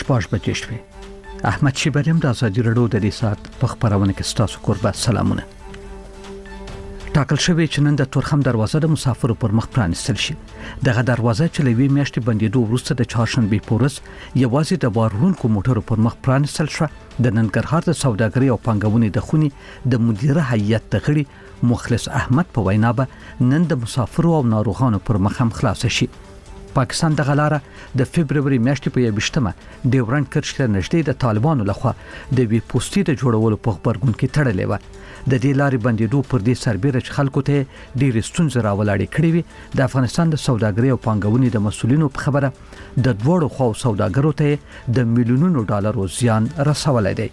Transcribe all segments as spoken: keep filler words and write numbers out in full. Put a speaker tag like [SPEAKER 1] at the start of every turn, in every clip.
[SPEAKER 1] شپږ بجې شوې. احمد شیبریم د ازادي راډیو د دې سات په خبرونه کې ستاسو قربت سلامونه. ټاکل شوی چې نن د تورخم دروازه د مسافرو پر مخ پرانیستل شي. دغه دروازه چې لوي میاشتې بندیدو وروسته د چهارشنبه پورس یوازې د بارونکو موټرو پر مخ پرانیستل شو. د ننګرهار د سوداګرۍ او پانګونې د خونې د مدیره هیئت د غړي مخلص احمد په وینا به نن د مسافرو او ناروغانو پر مخ هم خلاص شي. پاکستان د غلاره د فبرवरी میاشتې په یوشتمه ډیورنډ کرښ ته نږدې د طالبانو لخوا د وی پوسټي د جوړولو په خبرګون کې تړلې و. د دې لارې بندیدو پر دې سربېره چې خلکو ته ډېر ستونزې راولاړې کړې وي. د افغانستان د سوداګرۍ او پانګونې د مسولینو په خبره د دوړو خو سوداګرو ته د میلیونونو ډالرو زیان رسولای دی.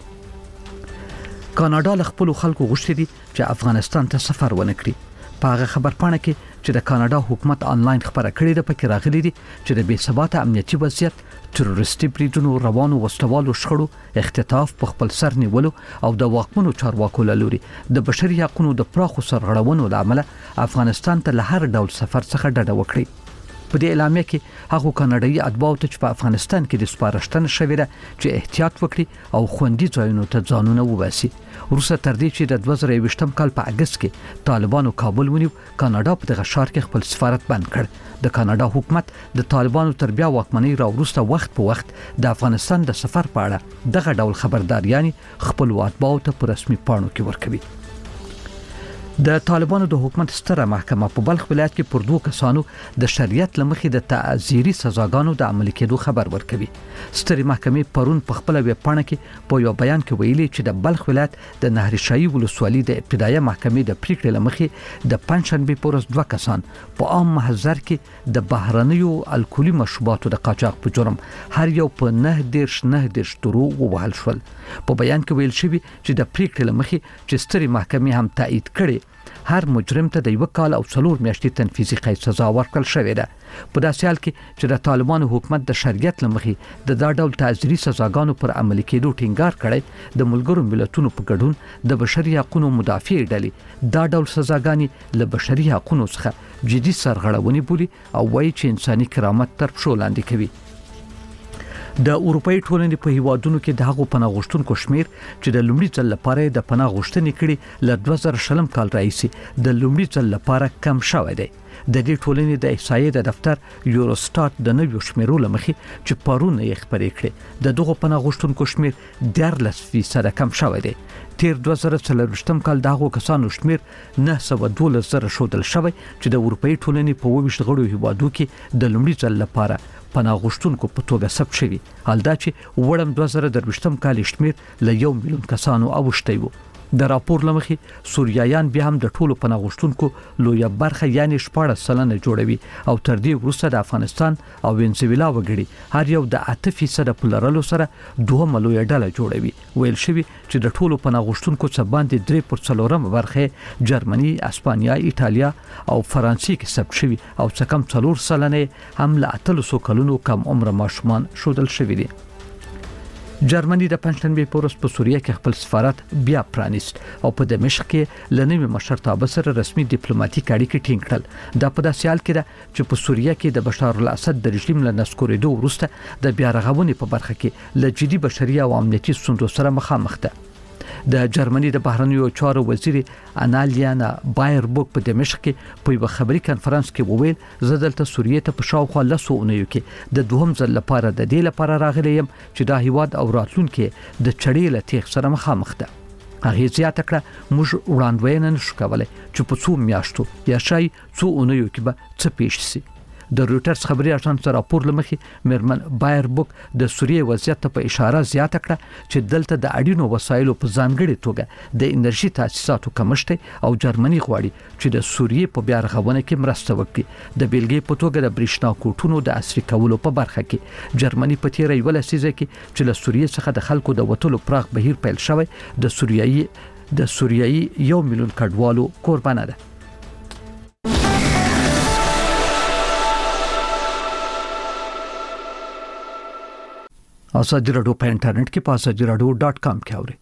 [SPEAKER 1] کاناډا له خپل خلکو غوښتي دي چې افغانستان ته سفر ونه کړي. په هغه خبرپاڼه کې چې د کاناډا حکومت آنلاین خبره کړې ده پکې راغلي دي چې د بې ثباته امنیتي وضعیت، تروریستي بریدونو، روانو وسلوالو شخړو، اختطاف، په خپل سر نیولو او د واکمنو چارواکو له لوري د بشري حقوقو د پراخو سرغړونو لامل افغانستان ته له هر ډول سفر څخه ډډه وکړي. په دې اعلامیه کې هغه کاناډایي اتباعو ته چې په افغانستان کې د سپارښتنه شوې ده چې احتیاط وکړي او خوندي ځایونو ته ځانونه وباسي. وروسته تر دې چې د دوه زره یوویشتم کال په اگست کې طالبانو کابل ونیو، کاناډا په دغه ښار کې خپل سفارت بند کړ. د کاناډا حکومت د طالبانو تر بیا واکمنۍ را وروسته وخت په وخت د افغانستان د سفر په اړه دغه ډول خبرداريانې خپل اتباعو ته په رسمي پاڼو کې ورکوي. د طالبانو د حکومت ستره محکمه په بلخ ولایت کې پر دوه کسانو د شریعت لمخې د تعزیري سزاګانو د عملي کېدو خبر ورکوي. ستره محکمې پرون په خپل ویب پاڼه کې په یو بیان کې ویلي چې د بلخ ولایت د نهرشاهي ولسوالۍ د ابتدایي محکمې د پریکړې لمخې د پنځشنبه پورس دوه کسان په عام محضر کې د بهرنیو الکولي مشروباتو د قاچاق په جرم هر یو په نه دیرش نه دیرش درو ووهل شول. په بیان کې ویل شوی چې د پریکړې لمخې چې ستره محکمې هم تایید کړي هر مجرم ته د یو کال او څلور میاشتې تنفیذي قید سزا ورکړل شوې ده. په داسې حال کې چې د طالبانو حکومت د شریعت لمخې د دا ډول تعزیري سزاګانو پر عملي کېدو ټینګار کړي، د ملګرو ملتونو په ګډون د بشري حقوقو مدافع ډلې دا ډول سزاګانې له بشري حقوقو څخه جدي سرغړونې بولي او وایي چې انساني کرامت تر پښو لاندې کوي. د اروپאי ټولنې په هیوادونو کې د هغو پناه غوښتونکو شمیر چې د لومړي ځل لپاره د پناه غوښتنې کړي له دوه زره شلم کال راهیسې د لومړي ځل لپاره کم شوی دی. د دې ټولنې د احصایې د دفتر یوروسټات د نویو شمیرو لمخې چې پرون یې خبرې کړې د دغه پناه غوښتونکو شمیر دیارلس فیصد کم شوی دی. تیر دوه زره څلورویشتم کال دغه کسانو شمیر نه سوه دولس زره شودل شوی چې د اروپאי ټولنې په اووه غړو هیوادو کې د لومړي ځل لپاره پناه غوښتونکو په توګه ثبت شوی. حال دا چې وړم دوه زره درویشتم کال شمیر له یو میلیون کسانو اوښتی وو. د راپور لمخې سوریایان بیا هم د ټولو پناه غوښتونکو لویه برخه یعنی شپاړس سلنه جوړوي او تر دې وروسته د افغانستان او وینزویلا وګړي هر یو د اته فیصد په لرلو سره دوه لویه ډله جوړوي. ویل شوی چې د ټولو پناه غوښتونکو څخه باندې درې پر څلورم برخه جرمني، اسپانیا، ایتالیا او فرانسې کې ثبت شوی او څه کم څلور سلنه هم له اتلسو کلونو کم عمر ماشومان شودل شوی دي. جرمني د پنځشنبه پورس په سوریه کې خپل سفارت بیا پرانیست او په دمشق کې لنوي مشرتابه سره رسمي ډیپلوماټیک اړیکې ټینګ کړل. دا په داسې حال کې ده چې په سوریه کې د بشار الاسد د رژیم له نسکورېدو وروسته د بیا رغونې په برخه کې له جدي بشري او امنیتي ستونزو سره مخامخ ده. د جرمني د بهرنیو چارو وزیر انالیانا بایربوک په دمشق کې په یو خبري کانفرنس کې وویل زه دلته سوریه ته په شاوخوا لسو اونیو کې د دوهم ځل لپاره د دې لپاره راغلی یم چې دا هیواد او راتلونکي د چړې له تیغ سره مخامخ ده. هغه زیاته کړه موږ وړاندوینه نشو کولای چې په څو میاشتو یا شای څو اونیو کې به څه پیښ شي. د رويټرز خبري اژانس راپور لمخې میرمن بایربوک د سوریه وضعیت ته په اشاره زیاته کړه چې دلته د اړینو وسایلو په ځانګړي توګه د انرژي تاسیساتو کمښت او جرمني غواړي چې د سوریه په بیا رغونه کې مرسته وکړي. د بیلګې په توګه د برېښنا کوټونو د عصري کولو په برخه کې جرمني په تیر یو لسیزه کې چې له سوریه څخه د خلکو د وټلو پراخ بهیر پیل شوی د سوریایي د سوریایي یو میلیون کډوالو قربانه ده. ازادي راډیو په انټرنیټ کې په ازادي راډیو ډاټ کام کې اورئ.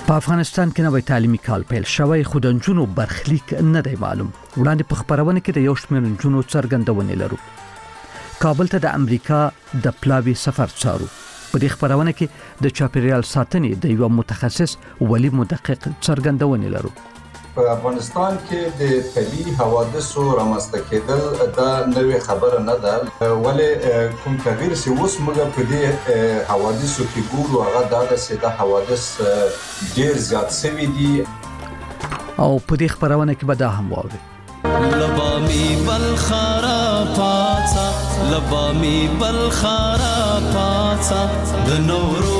[SPEAKER 1] په افغانستان کې نوې تعلیمي کال پیل شوی خو د نجونو برخلیک نه دی معلوم. وړاندې په خبرونه کې د یو شمېر نجونو څرګندونې لرو. کابل ته د امریکا د پلاوي سفر څارو. په دې خبرونه کې د چاپیریال ساتنې د یو متخصص ولی مدقق څرګندونې لرو.
[SPEAKER 2] په افغانستان کې د طبي حوادثو رامنځته کېدل دا نوې خبره نه ده، ولې کوم تغییر چې اوس موږ په دې حوادثو کې ګورو هغه دا ده چې دا حوادث ډېر زیات شوي دي.
[SPEAKER 1] او په دې خبرونه کې به دا هم واورئ.
[SPEAKER 3] لبامی بلخارا پاڅا لبامی بلخارا پاڅا د نورو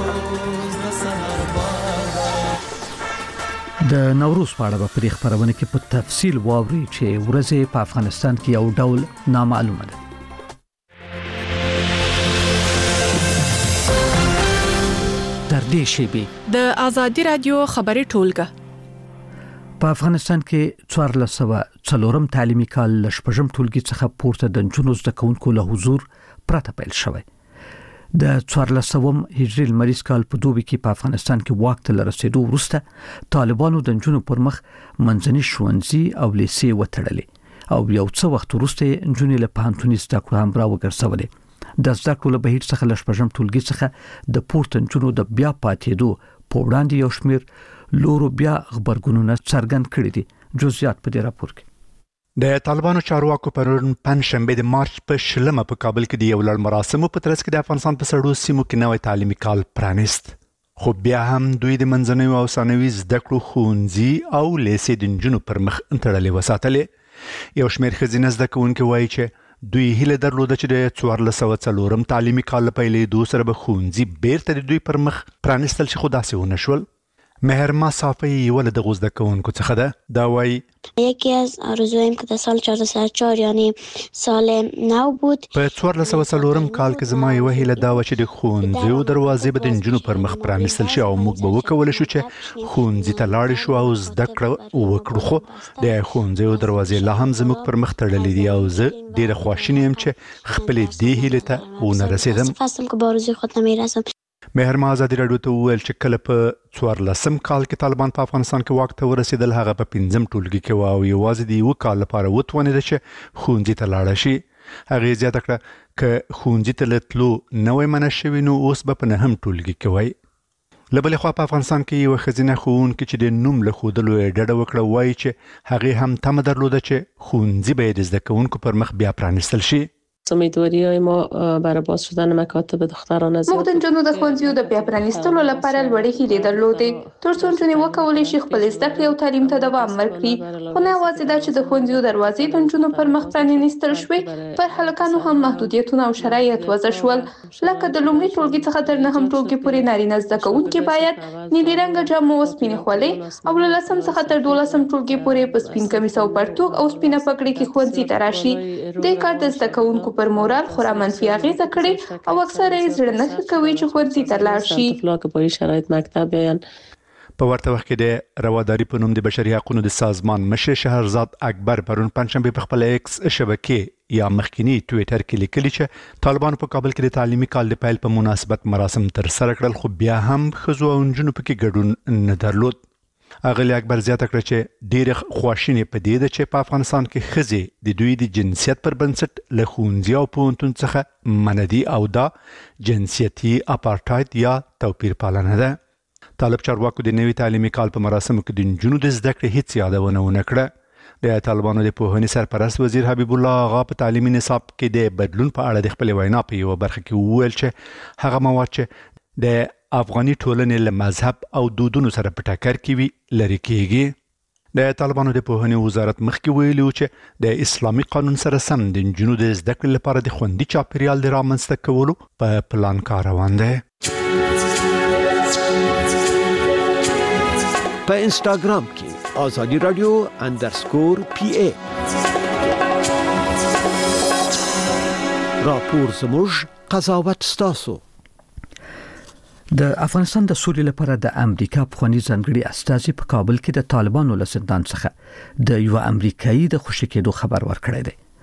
[SPEAKER 1] د نوروز په اړه په دې خبرونه کې په تفصیل واوري چې ورځې په افغانستان کې یو ډول نامعلومه ده. تر دې شی
[SPEAKER 4] د آزادي رادیو خبري ټولګه
[SPEAKER 1] په افغانستان کې څوارلس سوه څلورم تعلیمي کال له شپږم ټولګي څخه پورته د نجونو زده کوونکو له حضور پرته پیل شوی. د څوارلس سوم هجري لمریز کال په دوبي کې په افغانستان کې واک ته رسیدو وروسته طالبانو د نجونو پر مخ منځني ښوونځي او لیسې وتړلې او یو څه وخت وروسته نجونې له پوهنتوني زده کړو هم راوګرځولې. د زده کړو له بهیر څخه له شپږم ټولګي څخه د پورته نجونو د بیا پاتېدو په وړاندې یو شمېر لورو بیا خبرګونونه څرګند کړي دي. جزئیات په دې راپور کې.
[SPEAKER 5] د طالبانو چارواکو پرون پنځشنبه د مارچ په شلمه په کابل کې د یو لړ مراسمو په ترڅ کې د افغانستان په سړو سیمو کې نوې تعلیمي کال پرانیست. خو بیا هم دوی د منځنوي او ثانوي زده کړو ښوونځي او لیسې د نجونو پر مخ تړلې وساتلې. یو شمېر ښځینه زده کوونکي وایي چې دوی هیله درلوده چې د څوارلس سوه څلورم تعلیمي کال له پیلېدو سره به ښوونځي بیرته د دوی پر مخ پرانیستل شي، خو داسې ونه شول. مهرما صافی یو له دغو زده کوونکو څخه ده. دا وایي
[SPEAKER 6] یکی از آرزویم که در سال چهارده صد و چهار یعنی سال نو بود.
[SPEAKER 5] په څوارلس سوه څلورم کال کې زما یوه هیله دا وه چې د ښوونځیو دروازې به د نجونو پر مخ پرانیستل شي او موږ به وکولی شو چې ښوونځي ته لاړې شو او زده کړه وکړو. خو د ښوونځیو دروازې لا هم زموږ پر مخ تړلې دي او زه ډېره خواشینی یم چې خپلې دې هیلې ته ونه رسېدم.
[SPEAKER 6] هستم که به آرزوی خود نمیرسم.
[SPEAKER 5] مهرما ازادي راډیو ته وویل چې کله په څوارلسم کال کې طالبان په افغانستان کې واک ته ورسېدل هغه په پنځم ټولګي کې و او یوازې د یوه کال لپاره وتوانېده چې ښوونځي ته لاړه شي. هغې زیاته کړه که ښوونځي ته له تلو نه وای منع شوي نو اوس به په نهم ټولګي کې وای. له بلې خوا په افغانستان کې یوه ښځینه ښوونکې چې د نوم له ښودلو یې ډډه وکړه وایي چې هغې هم تمه درلوده چې ښوونځي به یې د زده کوونکو پر مخ بیا پرانیستل شي.
[SPEAKER 7] امیدواری های ما برای باز شدن مکاتب دختران زیاد.
[SPEAKER 8] موږ د نجونو د ښوونځیو د بیا پرانیستلو لپاره لوړې هیلې درلودې تر څو نجونې وکولی شي خپل زده کړې او تعلیم ته دوام ورکړي. خو نه یوازې دا چې د ښوونځیو دروازې د نجونو پر مخ پرانیستل شوې، پر هلکانو هم محدودیتونه او شرایط وضع شول. لکه د لومړي ټولګي څخه تر نهم ټولګي پورې نارینه زده کوونکي باید نیلي رنګه جامې او سپینې خولۍ او له لسم څخه تر دولسم ټولګي پورې په سپین کمیس او پرتوګ او سپینه پګړۍ کې ښوونځي ته راشي. دې کار د زده کوونکو پر مورال خورا منفي اغیزه کړې او اکثره یې زړه نه کوي چې ښوونځي ته لاړ شي.
[SPEAKER 5] په ورته وخت کې د رواداري په نوم د بشري حقوقو د سازمان مشر شهرزاد اکبر پرون پنځشنبه په خپل ایکس شبکې یا مخکینی ټویټر کې لیکلي چې طالبانو په کابل کې د تعلیمي کال د پیل په مناسبت مراسم تر سره کړل، خو بیا هم ښځو او نجونو پکې ګډون نه درلود. اغلی اکبر زیاته کړه چې ډېر خواشینی په دې ده چې په افغانستان کې ښځې د دوی د جنسیت پر بنسټ له ښوونځي او پوهنتون څخه منع دي او دا جنسیتي اپارټاید یا توپیر پالنه ده. طالب چارواکو د نوي تعلیمي کال په مراسمو کې د نجونو د زده کړې هیڅ یادونه ونه کړه. د طالبانو د پوهنې سرپرست وزیر حبیب الله آغا په تعلیمي نصاب کې د بدلون په اړه د خپلې وینا په یوه برخه کې وویل چې هغه مواد چې د افغاني ټولنې له مذهب او دودونو سره په ټکر کې وي لرې کېږي. د طالبانو د پوهنې وزارت مخکې ویلي و چې د اسلامي قانون سره سم د نجونو د زده کړې لپاره د خوندي چاپیریال د رامنځته کولو په پلان کار روان دی.
[SPEAKER 9] په انسټاګرام کې آزادي رادیو اندرسکور پی ای راپور زموږ قضاوت ستاسو.
[SPEAKER 1] د افغانستان د سولې لپاره د امریکا پخوانی ځانګړي استازي په کابل کې د طالبانو له زندان څخه د یو امریکایي د خوشی کېدو خبر ورکړی دی.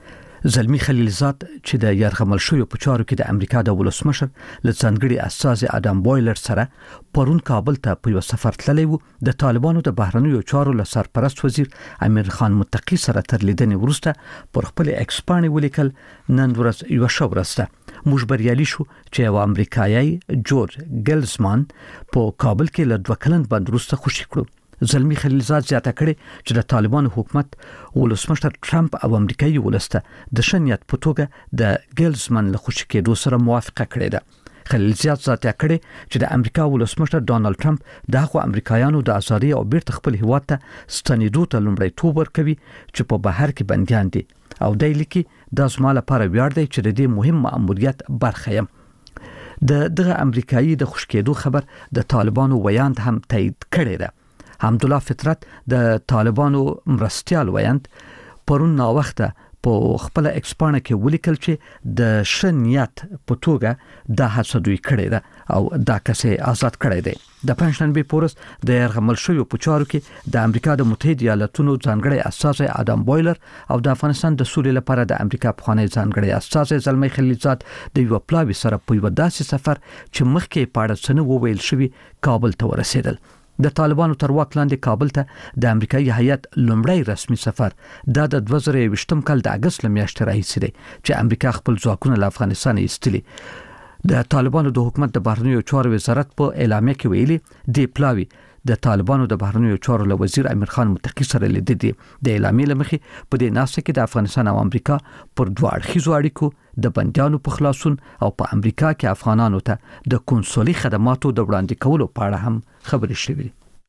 [SPEAKER 1] زلمی خلیلزاد چې د یرغمل شوی په چارو کې د امریکا د ولسمشر لڅنګړي اساس ادم بویلر سره پرون کابل ته په یو سفر تللی وو. د طالبانو د بهرنیو چارو له سرپرست وزیر امیر خان متقی سره تر لیدنې وروسته پر خپل ایکس باندې ولیکل نن ورځ یو شو ورسته موږ بریالي شو چې یو امریکایي جورج ګلزمان په کابل کې له دوه کلن بند وروسته خوشی کړو. زلمی خلیلزاد زیاته کړې چې د طالبانو حکومت ولسمشر ټرمپ او امریکایي ولسته د شنیت په توګه د ګلزمن له خوشی کېدو سره موافقه کړې ده. خلیلزاد زیاته کړې چې د امریکا ولسمشر ډانلډ ټرمپ دغه امریکایانو د ازادي او بیرته خپل هیواد ته ستنېدو ته لومړی توب ورکوي چې په بهر کې بنديان دي او د لیکي د زما لپاره ویاړ دی چې د دې مهم مأموریت برخه یم. د دغه امریکایي د خوشکېدو خبر د طالبانو ویاند هم تایید کړی ده. حمدالله فطرت د طالبانو مرستيال ویاند پرون نا وخته په خپل ایکسپانه کې ولیکل چې د شنیت په توګه د حسدوی کړی ده او دا کسې آزاد کړی دی. د پنځشنبه پورس د یرغمل شوی په چارو کې د امریکا د متحده ایالاتونو ځانګړي اساس ادم بویلر او د افغانستان د سولې لپاره د امریکا پخوانی ځانګړي اساس زلمی خلیلزاد د یو پلاوی سره په یو داسې سفر چې مخکې پاړه سن وویل شوی کابل ته ورسېدل. د طالبانو تر واک لاندې کابل ته د امریکایي هیئت لومړی رسمي سفر د دوه زره یوویشتم کال د اگست لمیاشتې راهیسې دی چې امریکا خپل ځواکونه له افغانستان ایستلي. د طالبانو د حکومت د بهرنیو چارو وزارت په اعلامیه کې ویلي دی پلاوی د طالبانو د بهرنیو چارو له وزیر امیر خان متقی سره لیدل دي. د اعلامیې لمخې په دې ناسه کې د افغانستان او امریکا پر دوه اړخیزو اړیکو د بندیانو په خلاصون او په امریکا کې افغانانو ته د کنسولي خدماتو د وړاندې کولو په اړه هم خبرې شوې.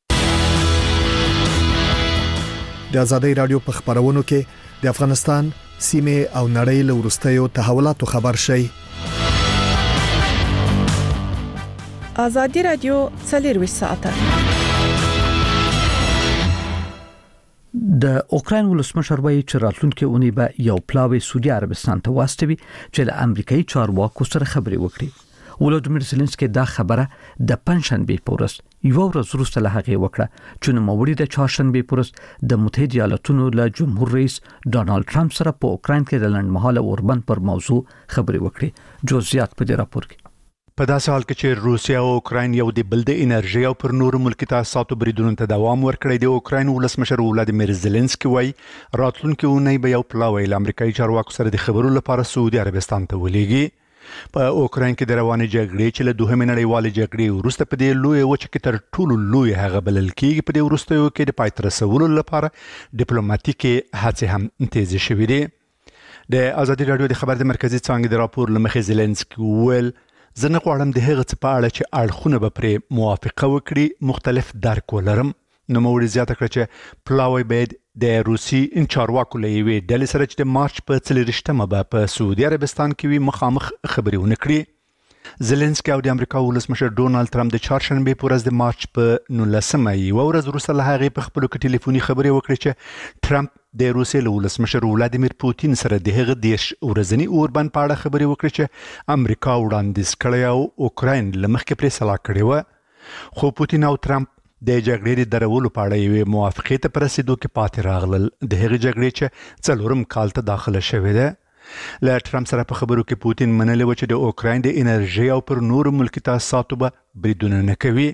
[SPEAKER 10] د ازادي رادیو په خبرونو کې د افغانستان سیمه او نړۍ له ورستیو تحولاتو خبر شي.
[SPEAKER 4] ازادي رادیو څلور ساعته.
[SPEAKER 1] د اوکراین ولسمشر وایي چې راتلونکي اونۍ به یو پلاوی سعودي عربستان ته واستوي چې له امریکایي چارواکو سره خبرې وکړي. ولودمیر زيلنسکي دا خبره د پنځشنبه پورس یو ورځ وروسته له هغه وکړه چې نوموړي د چهارشنبه پورس د متحده ایالاتونو له جمهور رئیس ډانلډ ټرمپ سره په اوکراین کې د لنډمهاله اوربند پر موضوع خبرې وکړي. جزئیات په دې راپور کې.
[SPEAKER 5] په داسې حال کې چې روسیا او اوکراین یو د بل د انرژي او پر نورو ملکی تاسیساتو بریدونو ته دوام ورکړی دی. اوکراین ولسمشر ولادیمیر زيلنسکي وایي راتلونکي اونۍ به یو پلاوی له امریکایي چارواکو سره د خبرو لپاره سعودي عربستان ته ولېږي. په اوکراین کې د روانې جګړې چې له دوهمې نړیوالې جګړې وروسته په دې لوی وچه کې تر ټولو لوی هغه بلل کېږي. په دې وروستیو کې د پای ته رسولو لپاره ډیپلوماټیکي هڅې هم تیز شوې دي. د ازادي رادیو د خبر د مرکزی څانګې د راپور لمخې زيلنسکي ویل زه نه غواړم د هغه څه په اړه چې اړخونه به پرې موافقه وکړي مختلف درک ولرم. نوموړي زیاته کړه چې پلاوی باید د روسي چارواکو له یوې ډلې سره چې د مارچ په څلېرویشتمه به په سعودي عربستان کې وي مخامخ خبرې ونه کړي. زيلنسکي او د امریکا ولسمشر ډونالد ټرمپ د چهارشنبه په ورځ د مارچ په نولسمه یو ورځ وروسته له هغې په خپلو کې ټلیفوني خبرې وکړې چې ټرمپ د روسیې له ولسمشر ولادیمیر پوتین سره د هغه دیش ورځنی اوربند په اړه خبرې وکړې چې امریکا وړاندیز کړی او اوکراین له مخکې پرې سلا کړې وه. خو پوتین او ټرمپ د جګړې د درولو په اړه یوې موافقې ته په رسېدو کې پاتې راغلل. د هغې جګړې چې څلورم کال ته داخله شوې ده. له ټرمپ سره په خبرو کې پوتین منلې و چې د اوکراین د انرژي او پر نورو ملکی تاسیساتو به بریدونه نه کوي.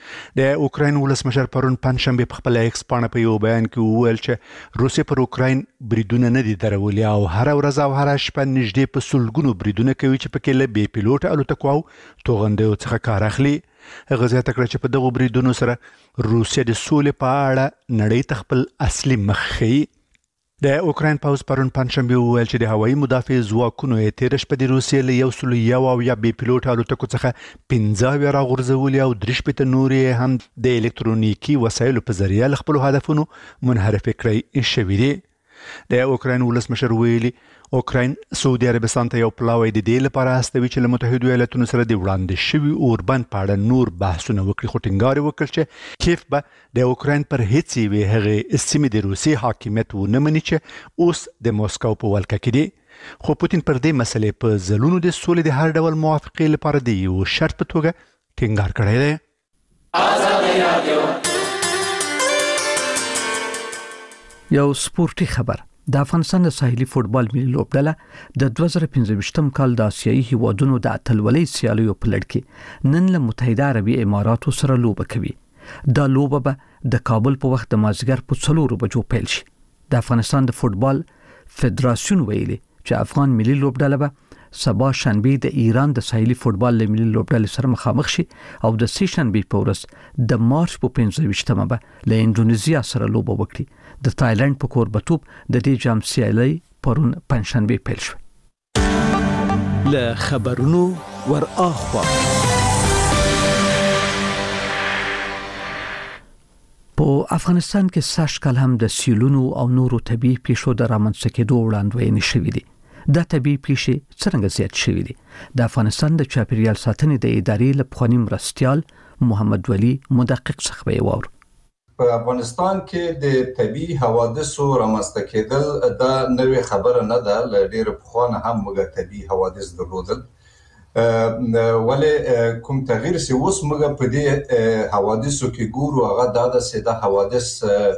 [SPEAKER 5] د اوکراین ولسمشر پرون پنځشنبه په خپل ایکس باندې په یو بیان کې وویل چې روسیه پر اوکراین بریدونه نه دي درولي او هر ورځ او هر شپه نږدې په سلګونو بریدونه کوي چې پکې له بې پیلوټ الوتکو او توغندیو څخه کار اخلي. هغه زیاته کړه چې په دغو بریدونو سره روسیه د سولې په اړه نړۍ ته خپل اصلي مخ ښیي. د اوکراین پوځ پرون پنځشنبه وویل چې د هوایي مدافع ځواکونو یې تېره شپه د روسیې له یو سل یو اویا بې پیلوټ الوتکو څخه پنځه اویا راغورځولي او درې شپېته نورې هم د الکترونیکي وسایلو په ذریعه له خپلو هدفونو منحرفې کړی شوي دي. د اوکراین ولسمشر ویلي اوکراین سعودي عربستان ته یو پلاوی د دې لپاره استوي چې له متحده ایالاتونو سره د وړاندې شوي اوربند په اړه نور بحثونه وکړي. خو ټینګار وکړ چې کیف به د اوکراین پر هیڅ یوې هغې سیمې د روسي حاکمیت ونه مني چې اوس د موسکو په ولکه کې دي. خو پوتین پر دې مسلې په ځلونو د سولې د هر ډول موافقې لپاره د یو شرط په توګه ټینګار کړی دی.
[SPEAKER 1] یو سپورتي خبر. د افغانستان د ساحلي فوتبال ملي لوبډله د دوه زره پنځه کال د آسیایي هیوادونو د اتلولۍ سیالیو په لړ کې نن له متحده عربي اماراتو سره لوبه کوي. دا لوبه به د کابل په وخت د مازیګر په څلورو بجو پیل شي. د افغانستان د فوتبال فدراسیون ویلي چې افغان ملي لوبډله به سبا شنبه د ایران د ساحلي فوتبال ملي لوبډلې سره مخامخ شي او د سې شنبه په ورځ د مارچ په پنځه به له انډونیزیا سره لوبه وکړي. د تایلند په کوربتوب د دې جام سیالي پرون پنځشنبه پیل شو.
[SPEAKER 9] له خبرونو ور اخوا
[SPEAKER 1] په افغانستان کې سږ کال هم د سیلونو او نورو طبيعي پیښو د رامنځته کېدو وړاندوینې شوې دي. دا طبيعي پیښې څنګه زیات شوې دي؟ د افغانستان د چاپیریال ساتنې د ادارې له پخواني مرستیال محمد ولی مدقق څخه ویور.
[SPEAKER 2] په افغانستان کې د طبيعي حوادثو رامنځته کېدل دا نوې خبره نه ده. ل ډېر پخوانه هم موږ طبيعي حوادث درلودل، ولې کوم تغییر چې اوس موږ په دې حوادثو کې ګورو هغه دا ده چې دا حوادث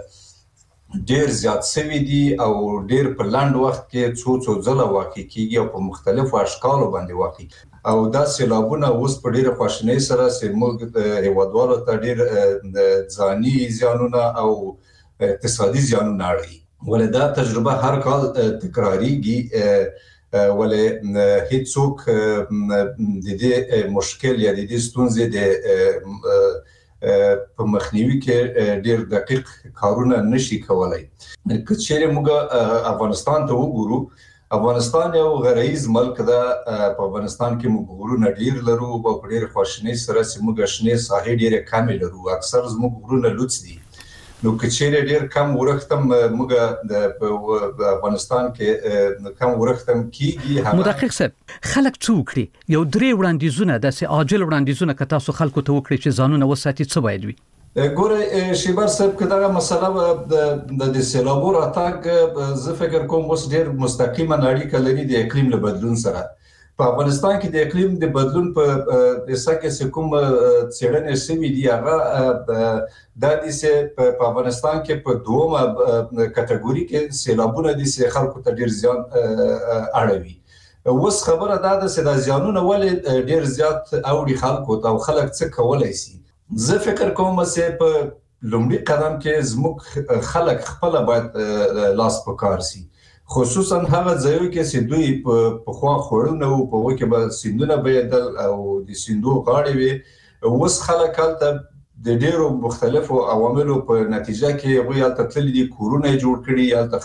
[SPEAKER 2] ډېر زیات شوي دي او ډېر په لاند وخت کې څو څو ځله واقع کیږي او په مختلفو اشکالو باندې واقع او دا سیلابونه اوس په ډېره خواشینۍ سره چې موږ هیوادوالو ته ډېر ځاني زیانونه او اقتصادي زیانونه اړوي. ولې دا تجربه هر کال تکراریږي، ولې هیڅوک د دې مشکل یا د دې ستونزې د په مخنیوي کې ډېر دقیق کارونه نشي کولای. که چیرې موږ افغانستان ته وګورو، افغانستان یو غرایز ملک ده. په افغانستان کې موږ غرونه ډېر لرو او په ډېر خواشینۍ سره چې موږ شنې ساحې ډېرې کمې لرو. اکثر زموږ غرونه لوڅ دي. نو که چیرې ډېر کم ورښتم موږ په افغانستان کې کم ورښتم کیږي.
[SPEAKER 1] مدقق صاحب، خلک څه وکړي؟ یو درې وړاندیزونه داسې عاجل وړاندیزونه که تاسو خلکو ته وکړي چې ځانونه وساتي څه باید وي؟
[SPEAKER 2] ګوره شیبر صاحب، که دغه مسله د سیلابو راتګ زه فکر کوم اوس ډېر مستقیما اړیکه لري د اقلیم له بدلون سره. په افغانستان کې د اقلیم د بدلون په حصہ کې کوم څېړنې شوي دي هغه دا دي چې په افغانستان کې په دومره کټګوري کې سیلابونه دي چې خلکو ته ډېر زیان اړوي. اوس خبره دا ده چې دا زیانونه ولې ډېر زیات اوړي خلکو ته او خلک څه کولی شي. زه فکر کوم چې په لومړي قدم کې زموږ خلک خپله باید لاس په کار شي، خصوصا هغه ځایو کې چې دوی په خوا خوړل نه وو، په هغو کې به سیندونه بهېدل او د سیندو غاړې وې. اوس خلک هلته د ډېرو مختلفو عواملو په نتیجه کې هغوی هلته تللي دي، کورونه یې جوړ کړي، هلته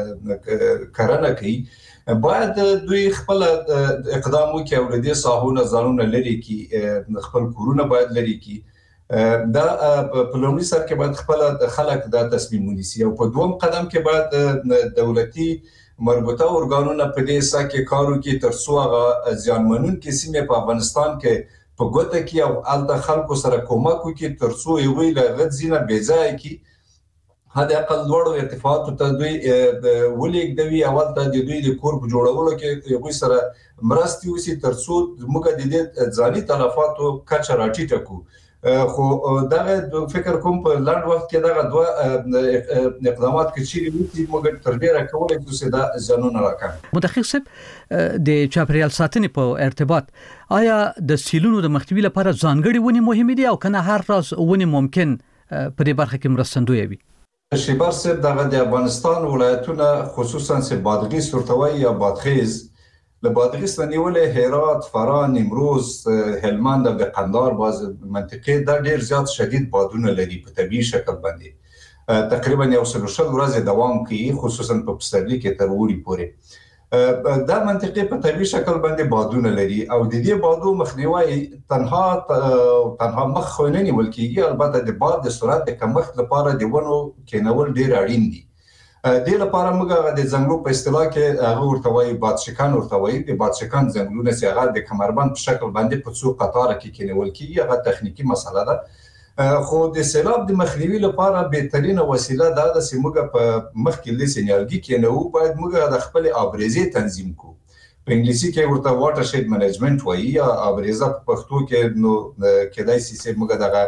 [SPEAKER 2] خپل کرنه کوي. باید دوی خپل اقدام وکړي او له دې ساحو نه ځانونه لرې کړي، خپل کورونه باید لرې کړي. دا په لومړي سر کې باید خپل خلک دا تصمیم ونیسي او په دوم قدم کې باید دولتي مربوطه ارګانونه په دې حصه کې کار وکړي تر څو هغه زیانمنونکې سیمې په افغانستان کې په ګوته کړي او هلته خلکو سره کومک وکړي تر څو هغوی له هغه ځای نه بېځایه کړي، حد اقل لوړو ارتفاعاتو ته دوی ولېږدوي او هلته د دوی د کور په جوړولو کې هغوی سره مرستې وشي تر څو موږ د دې ځاني تلفاتو کچه راټیټه کړو. خو دغه فکر کوم په لاند وخت کې دغه دوه اقدامات کې چیرې وتی موږ تر ډیره کولای شو دا ځانونه راکړو.
[SPEAKER 1] مدقق صاحب، د چاپیریال ساتنې په ارتباط آیا د سیلونو د مخنیوي لپاره ځانګړي ونې مهمې دي او کنه هر راز ونې ممکن په دې برخه کې مرستندوی وي؟
[SPEAKER 2] شیبر صاحب، دغه د افغانستان ولایتونه خصوصا چې بادغیس ورته وایي یا بادغیس، له بادغیس نه نیولې هرات، فراه، نیمروز، هلمند او د قندهار باز منطقې دا ډېر زیات شدید بادونه لري په طبیعي شکل باندې. تقریبا یو سل شل ورځې دوام کوي، خصوصا په پسرلي کې تر اوړي پورې. دا منطقې په طبیعي شکل باندې بادونه لري او د دې بادو مخنیوی تنها تنها مخ خو نه نیول کېږي، البته د باد د سرعت د کمښت لپاره د ونو کېنول ډېر اړین دي. دې لپاره موږ د ځنګلو په اصطلاح کې هغه ورته وایي بادشکن ورته وایي. د بادشکن ځنګلونه چې هغه د کمربند په شکل باندې په څو قطاره کې کېنول کېږي، هغه تخنیکي مسله ده. خو د سیلاب د مخنیوي لپاره بهترینه وسیله دا ده چې موږ په مخکې لسې نیالګي کېنوو، باید موږ د خپلې آبریزې تنظیم کړو. په انګلیسي کې ورته واټر شید منیجمنټ وایي یا آبریزه په پښتو کې. نو کېدای شي چې موږ دغه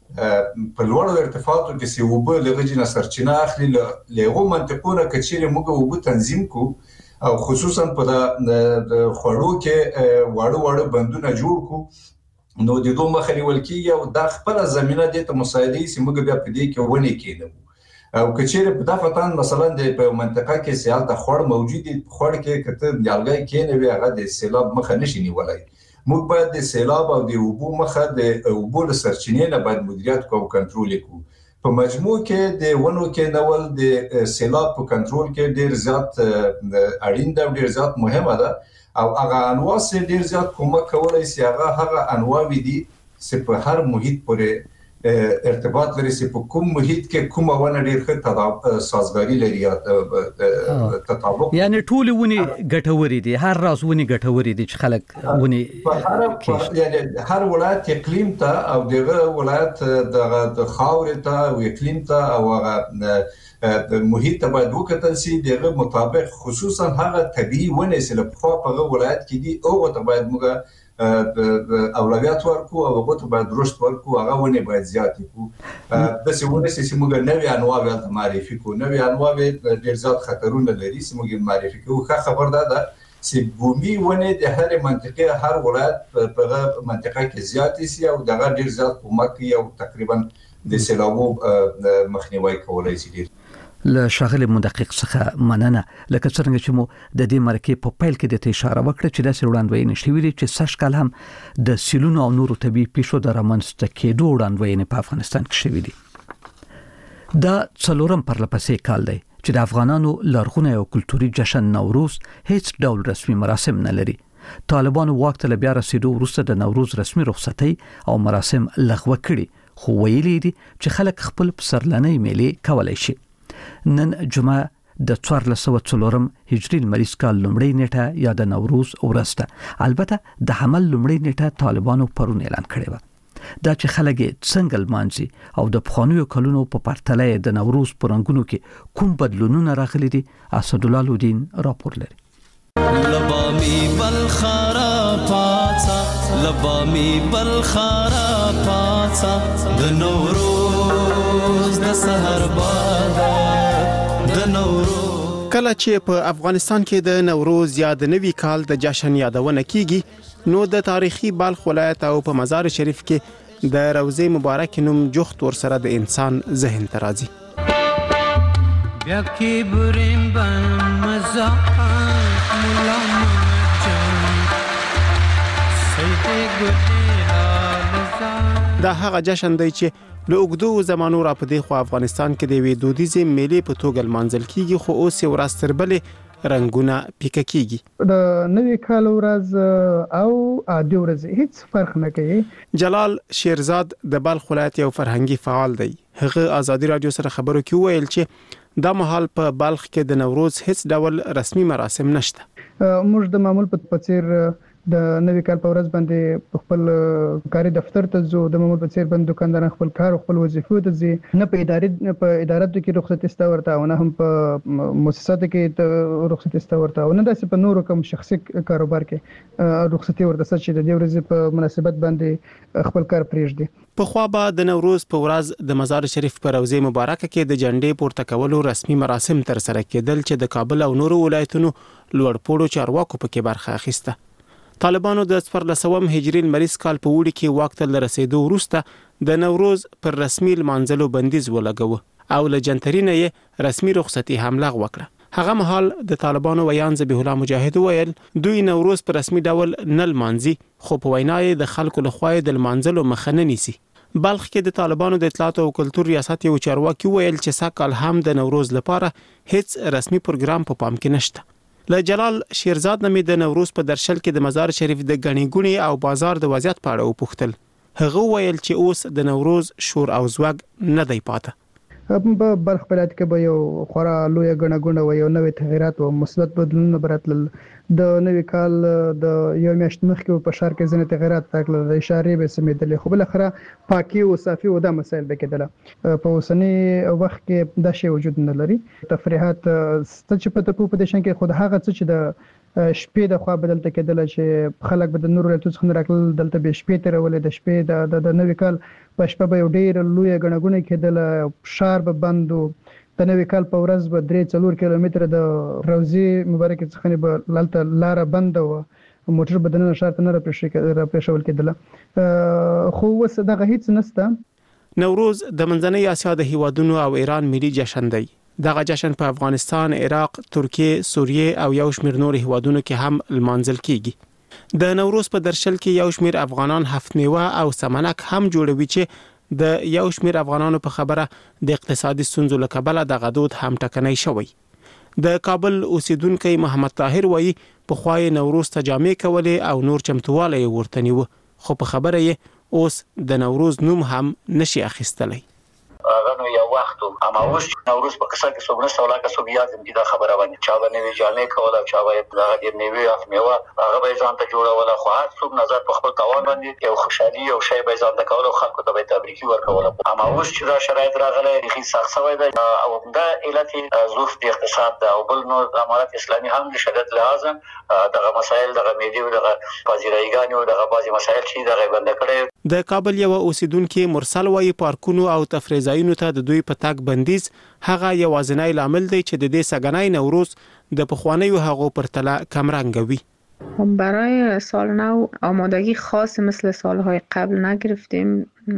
[SPEAKER 2] په لوړو ارتفاعاتو کې سی وبو لغجنه سرچینه اخلي لغه منطقونه کچېره موږ وبو تنظیم کو او خصوصا په د خړو کې واړو واړو بندونه جوړ کو نو د دوه مخنی ولکې او د خپل زمينه د مساعدې سی موږ بیا په دې کې ونی کېنو او کچېره په دفتان مثلا د په منطقه کې سیال د خړ موجودي خړ کې کته یالګای کې نه وی هغه د سیلاب مخه نشي نیولای موږ باید د سیلاب او د اوبو مخه د اوبو سرچینې نه باید مدیریت کو او کنټرول کو په مجموع کې د ونو کې نول د سیلاب په کنټرول کې ډیر زیات اړین ده ډیر زیات مهمه ده او هغه انواع سره ډیر زیات کومک کولای شي هغه هغه انواع دي چې په هر محیط پورې ارتباط لري چې په کوم محیط کې کومه ونه ډیر ښه سازګاری لري یا تطابق
[SPEAKER 1] یعنی ټول ونی ګټوري دي هر راز ونی ګټوري دي چې خلک ونی
[SPEAKER 2] هر یعنی هر ولایت اقلیم ته او دغه ولایت د خاورې ته او اقلیم ته او هغه محیط ته باید وکتل شي دغه مطابق خصوصا هغه طبيعي ونه چې له خوا په ولایت کې دي او ته باید موږ اولویت ورکو او هغه ته باید رشد ورکو هغه ونه باید زیات کو د سیمونه چې موږ نوې انواع ولته معرفي کو نوې انواع ډیر زیات خطرونه لري چې موږ معرفي کو خو خبر ده چې بومي ونه د هر منطقه هر ولایت په منطقه کې زیات شي او دغه ډیر زیات کومک یو تقریبا د سیلابو مخنیوي کولای شي
[SPEAKER 1] له شاغل مدقق څخه مننه لکه څنګه چې مو د دې مرکې په پیل کې د اشاره وکړه چې د وړاندوینې نشي ویلي چې سږ کال هم د سیلونو او نورو طبي پیښو د رامنځته کېدو وړاندوینې په افغانستان کې شوې دي دا څلورم پرلپسې کال دی چې د افغانانو لرغونی او کلتوري جشن نوروز هیڅ ډول رسمي مراسم نه لري طالبانو واک ته بیا رسیدو وروسته د نوروز رسمي رخصتي او مراسم لغوه کړي خو ویلي دي چې خلک خپل پسرلنۍ میلې کولای شي نن جمعه د څوارلس سوه څلورم هجري لمریز کال لومړۍ نیټه یا د نوروز ورسته البته د حمل لومړۍ نیټه طالبانو پرون اعلان کړې و دا چې خلک څنګه لمانځي او د پخوانیو کلونو په پرتله د نوروز پرنګونو کې کوم بدلونونه راغلي دي اسد الله لودین راپور لري
[SPEAKER 3] لبامي بالخرا پاڅا لبامي بالخرا پاڅا د نوروز د سحر باد د نوروز
[SPEAKER 11] کله چې په افغانستان کې د نوروز یا د نوي کال د جشن یادونه کیږي نو د تاریخي بلخ ولایت او په مزار شریف کې د روزه مبارک نوم جوخت ور سره د انسان ذهن ته راځي
[SPEAKER 12] بیا کې بریم بن مزا مولا
[SPEAKER 11] دا هغه جشن دی چې له اوږدو زمانو را په دې خو افغانستان کې د وی دودیزې میلې په توګه لمانځل کیږي خو اوس یو ورځ تر بلې رنگونه پیکه کیږي
[SPEAKER 13] د نوي کال ورځ او عادي ورځ هیڅ فرق نه کوي
[SPEAKER 11] جلال شیرزاد د بلخ ولایت یو فرهنګي فعال دی هغه ازادي رادیو سره خبرو کې ویل چې دا مهال په بلخ کې د نوروز هیڅ ډول رسمي مراسم نشته
[SPEAKER 13] موږ د معمول په پڅیر د نوي کال په ورځ باندې خپل کاري دفتر ته ځو د معمول په څیر باندې دکانداران خپل کار او خپل وظیفو ته ځي نه په ادارې په اداراتو کې رخصتي ستا ورته او نه هم په مؤسساتو کې رخصتي ستا ورته او نه داسې په نورو کوم شخصي کاروبار کې رخصتي ورته چې د دې ورځې په مناسبت باندې خپل کار پرېږدي
[SPEAKER 11] په خوا به د نوروز په ورځ د مزار شریف په روزه مبارکه کې د جنډې پورته کولو رسمي مراسم تر سره کېدل چې د کابل او نورو ولایتونو لوړپوړو چارواکو پکې برخه اخیسته طالبانو د څوارلسم هجري لمریز کال په وړي کې واک ته رسیدو وروسته د نوروز پر رسمي لمانځلو بندیز ولګاوه او له جنترینه یې رسمي رخصتي هم لغوه کړه هغه مهال د طالبانو ویان ذبیح الله مجاهد ویل دوی نوروز په رسمي ډول نه لمانځي خو په وینا یې د خلکو لخوا د لمانځلو مخه نه نیسي بلخ کې د طالبانو د اطلاعات او کلتور ریاست یو چارواکي ویل چې ساکال هم د نوروز لپاره هیڅ رسمي پروګرام په پام کې نشته له جلال شیرزاد نامې د نوروز په درشل کې د مزار شریف د غنی ګونی او بازار د وضعیت په اړه وپوښتل هغه ویل چې اوس د نوروز شور او زوګ نه دی پاته
[SPEAKER 13] په بلخ ولایت کې به یو خورا لوی غنه غونه و یو نوې تغیرات او مثبت بدلونونه براتل د نوې کال د یو میاشت مخکې په شهر کې ځنې تغیرات راغلل د اشارې به سمیدلې خو بل اخره پاکي او صافي او د مسایل به کېدل په اوسنی وخت کې د شی وجود نه لري تفریحات ست چې په تپو په دشن کې خود هغه څه چې د شپې د خوا بدلته کېدل چې خلک به د نور ولایتونو څخه راکل دلته به شپې ترولې د شپې د د نوې کال په شپه به ډېر لوی غنغونه کېدل شار به بندو د نوې کال په ورځ به درې څلور کیلومتره د روزي مبارک څخه به لالته لار بند و موټر بدنه شار ته نه راپېښول کېدل خو وس دغه هیڅ نسته.
[SPEAKER 11] نوروز د منځنۍ اسیا د هیوادونو او ایران ملي جشن دی. دغه جشن په افغانستان، عراق، ترکیه، سوریه او یو شمېر نور هیوادونو کې هم لمانځل کیږي. د نوروز په درشل کې یو شمېر افغانان هفت میوه او سمنک هم جوړوي چې د یو شمېر افغانانو په خبره د اقتصادي ستونزو له کبله دغه دود هم ټکنی شوی. د کابل اوسیدونکو محمد طاهر وایي په خوای نوروز ته جامې کولې او نور چمتواله ورته نیو، خو په خبره یې اوس د نوروز نوم هم نشي اخیستلی.
[SPEAKER 14] غنو یو وخت اما اوس نوروز په کیسه کې څومره سوال کا سو بیا د دې خبره باندې چا باندې جامې کوله چا باندې دغه د نیوي اف میوه هغه به ځان ته جوړوله خو هر څوک نظر په خپل توان باندې یو خوشحالي او شی به ځان ته کوله خلکو ته به تبریکي ورکوله. اما اوس چې دا شرایط راغله ریخي سخت شوی دی او دا علت ظروف د اقتصاد او بل نور امارات اسلامي هم د شدت لحاظ دغه مسایل دغه میډي او دغه پازیرایګانی او دغه بازي مسایل چې دغه بند کړي.
[SPEAKER 11] د کابل یو اوسیدونکو مرسل وایي پارکونو او تفریح ځایونو ته د دوی په تاک بندیز هغه یوازینی لامل دی چې د دې سګنای نوروز د پخوانیو هغو پرتله کمرنګ وي.
[SPEAKER 15] برای سال نو آمادگی خاص مثل سالهای قبل نگرفتیم.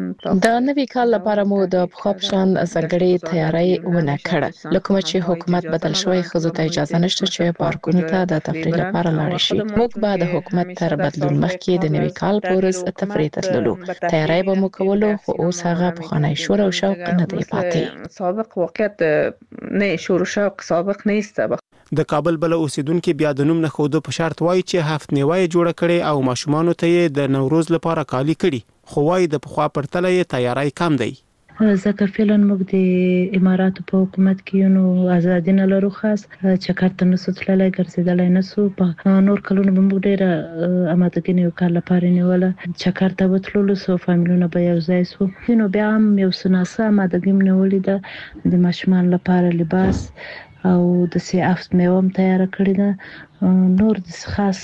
[SPEAKER 7] د نوي کال لپاره مو د پخوا په شان ځانګړې تیاری ونه کړه. لکه چې حکومت بدل شوی خو ته اجازه نشته چې پارکونو ته د تفریح لپاره لاړ شي. موږ به د حکومت تر بدلون مخکې د نوي کال په ورځ تفریح ته تللو. تیاری به مو کولو خو اوس هغه پخوانی شور او شوق نه دی پاتې.
[SPEAKER 15] سابق واقعیت نه شور او شوق سابق نیست.
[SPEAKER 11] د کابل بل اوسیدونکو بیا د نوم نه خود په شرط وایي چې هفت میوه جوړ کړي او ماشومان ته د نوروز لپاره کالی کړي، خو وایي د پخوا پرتله یې تیاری کم دی.
[SPEAKER 16] ځکه فعلا موږ د اماراتو په حکومت کې نو ازادي نه لرو، خاص چکر ته نسو تللی ګرځېدلی نسو. په نور کلونو به موږ ډېره امادګي نیو کال لپاره نیوله، چکر ته به تللو سو، فامیلونه به یو ځای سو. نو بیا هم یو څه ناسه امادګي م نیولې ده د ماشومان لپاره لباس او د سی افت میوه تیار کړی ده. نور د خاص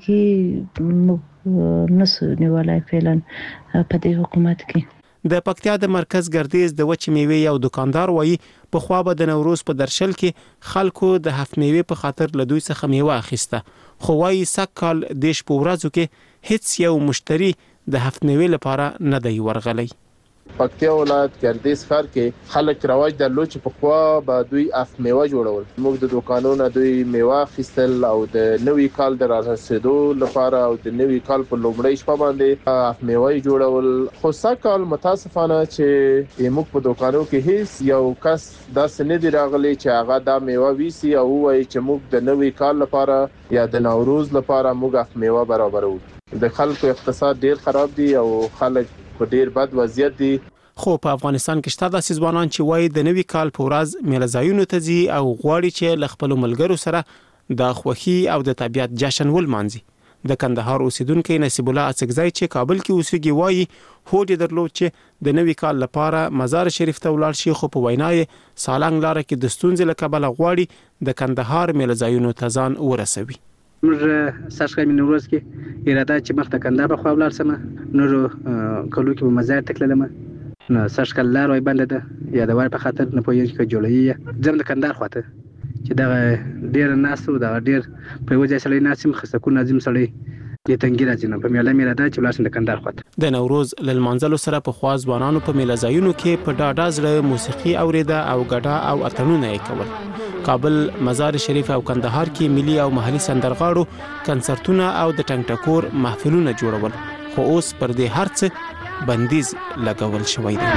[SPEAKER 16] آمادګي نسو نیولای فعلا په دې حکومت کې.
[SPEAKER 11] د پکتیا د مرکز ګردیز د وچ میوه یو دکاندار وایي په خوا به د نوروز په درشل کې خلکو د هفت میوه په خاطر له دوی څخه میوه اخیسته، خو وایي سکهال دیش په ورځو کې هیڅ یو مشتری د هفت میوه لپاره نه دی ورغلی.
[SPEAKER 17] پکتیا ولایت ګردیز ښار کې خلک رواج درلود چې په خوا به دوی اف میوه جوړول. موږ د دوکانونو دوی میوه اخیستل او د نوي کال د رارسېدو لپاره او د نوي کال په لومړۍ شپه باندې اف میوه جوړول. خو سکهال متاسفانه چې موږ په دوکانونو کې هیڅ یو کس داسې نه دی راغلی چې هغه دا میوه ویسي او وایي چې موږ د نوي کال لپاره یا د نوروز لپاره موږ اف میوه برابرو. د خلکو اقتصاد ډیر خراب دی او خلک په ډیر بد وضعیت دي.
[SPEAKER 11] خو په افغانستان کې شته داسې ځوانان چې وایي د نوي کال په ورځ میله ځایونو ته ځي او غواړي چې له خپلو ملګرو سره د خوښي او د طبیعت جشن ولمانځي. د کندهار اوسیدونکو نصیب الله اڅکزی چې کابل کې اوسېږي وایي هوډ درلود چې د نوي کال لپاره مزار شریف ته ولاړ شي، خو په وینا یې سالنګ لاره کې د ستونزې له کبله غواړي د کندهار میله ځایونو ته ځان ورسوي.
[SPEAKER 18] موږ ساشکای می نوروز کې اراده چې مخ ته کندهار په خوا ولاړ سم، نور کلو کې به مزار تکلم نو ساشکل لار وای بند ده یا د وای په خاطر نه پوهیږي چې جوړی زم د کندهار خواته چې دا ډیر ناس او دا ډیر په وجه سړی ناسم خصکو نظم سړی د تنګی راځي نه په میله میله دا چې ولاسن د کندهار خواته.
[SPEAKER 11] د نوروز لمانځلو سره په خواز ځوانانو په میله ځایونو کې په ډاډه زړه موسیقي اوریده او غډا او اتڼونه یې کول. کابل، مزار شریف او کندهار کې ملي او محلي سندرغاړو کنسرتونه او د ټنګ ټکور محفلونه جوړول، خو اوس پر دې هرڅ بندیز لګول شوی دی.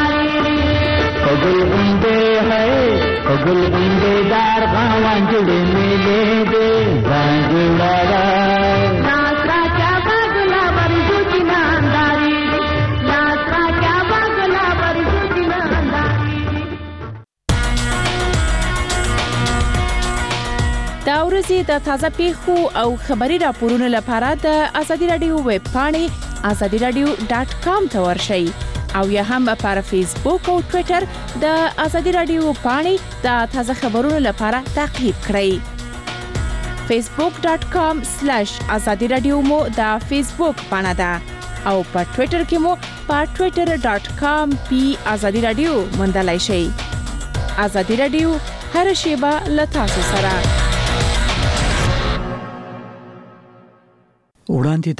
[SPEAKER 12] کګل غونډې ہے کګل غونډې دار غوان جوړې ملې دې ځانګړا ناسرا چا باغلا ورجو چنانداري ناسرا چا باغلا ورجو چنانداري.
[SPEAKER 4] دا ورځې د تازه پیښو او خبري راپورونو لپاره د ازادي رادیو ویب پاڼې ازادي رادیو ډاټ کام ته ورشئ او یا هم پر فیسبوک او ټوئیټر د ازادي رادیو پاڼې د تازه خبرونو لپاره تعقیب کړئ. facebook dot com slash azadi radio مو دا فیسبوک پاڼه ده او په ټوئیټر کې مو په twitter dot com پی azadi radio موندلای شئ. azadi radio هر شیبه له تاسو سره.
[SPEAKER 1] وړاندې